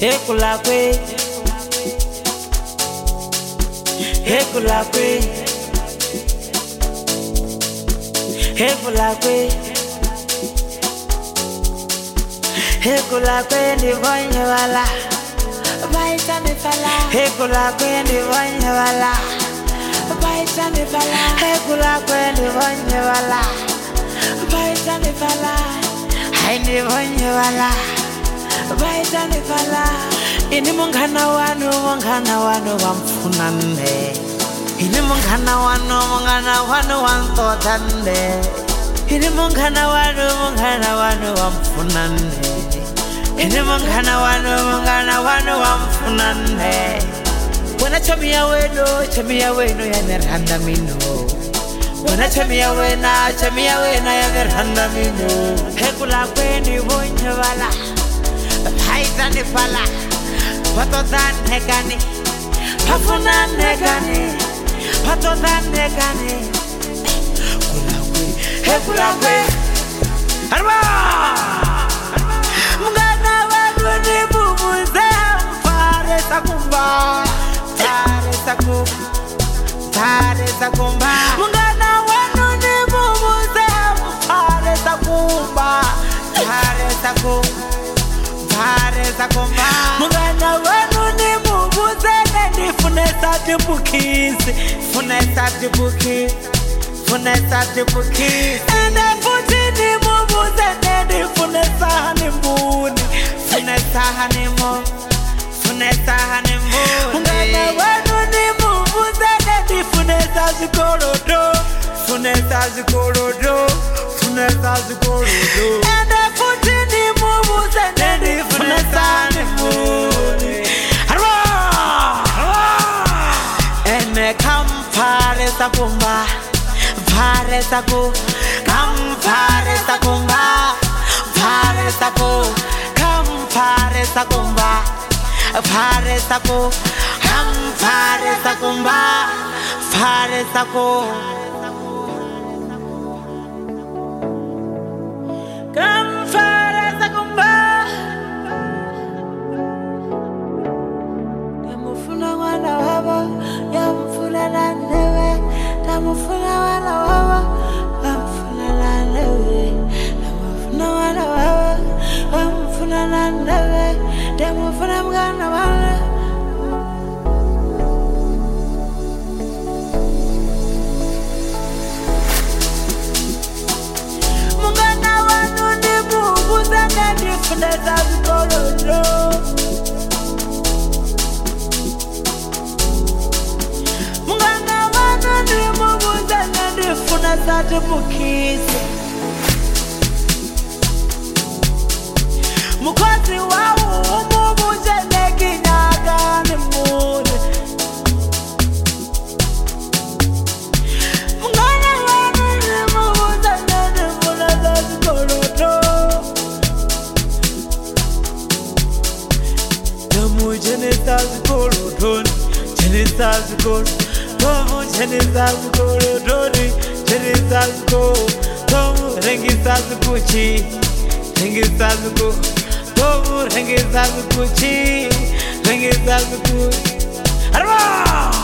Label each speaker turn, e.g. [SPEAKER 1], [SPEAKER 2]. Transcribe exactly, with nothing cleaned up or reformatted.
[SPEAKER 1] Hekulakwe, Hekulakwe, Hekulakwe, Hekulakwe ndi vonye wala, baita ni fala. Hekulakwe ndi vonye wala, baita ni fala. Hekulakwe ndi vonye wala, baita ni fala. Hai ndi vonye wala, baita ni fala. Ini munghana wanu, munghana wanu wamfunande. Ini munghana wanu, munghana wanu wantotande. Ini munghana wanu, munghana wanu wamfunande. Ini munghana wanu, munghana wanu wamfunande. Wana chamia weno, chamia weno ya nerhanda mino. Wana chamia wena, chamia wena ya nerhanda mino. Hekulakwe ndi vonye wala, baita ni fala. Patodan negani, pafunan negani, patodan negani. Kulakwe, he kulakwe, arba. Mungana wanu ni bumuze, fare sakumba, fare sakumba, fare sakumba. Mungana wanu ni bumuze, fare sakumba, fare sakumba, fare sakumba. Mungana wanu ni mubuze nendi funesa tibukisi, funesa tibukisi, funesa tibukisi. Ende futi ni mubuze nendi funesa hanimuni, funesa hanimu, funesa hanimuni. Mungana wanu ni mubuze nendi funesa zikorodo, funesa zikorodo, funesa zikorodo. Ende futi ni mubuze nendi funesa hanimuni. Ene kampare sakumba, pare saku, kampare sakumba, pare saku, kampare sakumba, pare saku, kampare sakumba, pare saku. Kampare sakumba. Yamufuna wana waba, yamufuna na newe. Yamufuna wana waba, yamufuna na newe. Yamufuna wana waba, yamufuna na newe. Yamufuna mwana wana. Mungana wanu ni mubuze nendi funesa zikorodo. Mungana wanu ni mubuze nendi funesa tibukisi. Mukozi wawu umubuze nekinyaga ni mune. Mungana wanu ni mubuze nendi funesa zikorodo. Namu jenesa zikorodoni, jenesa zikorodoni. Tomu jenesa zikorodoni, jenesa zikorodoni. Tomu rengisa zikuchi, rengisa zikuchi. Tomu rengisa zikuchi, rengisa zikuchi. Arba!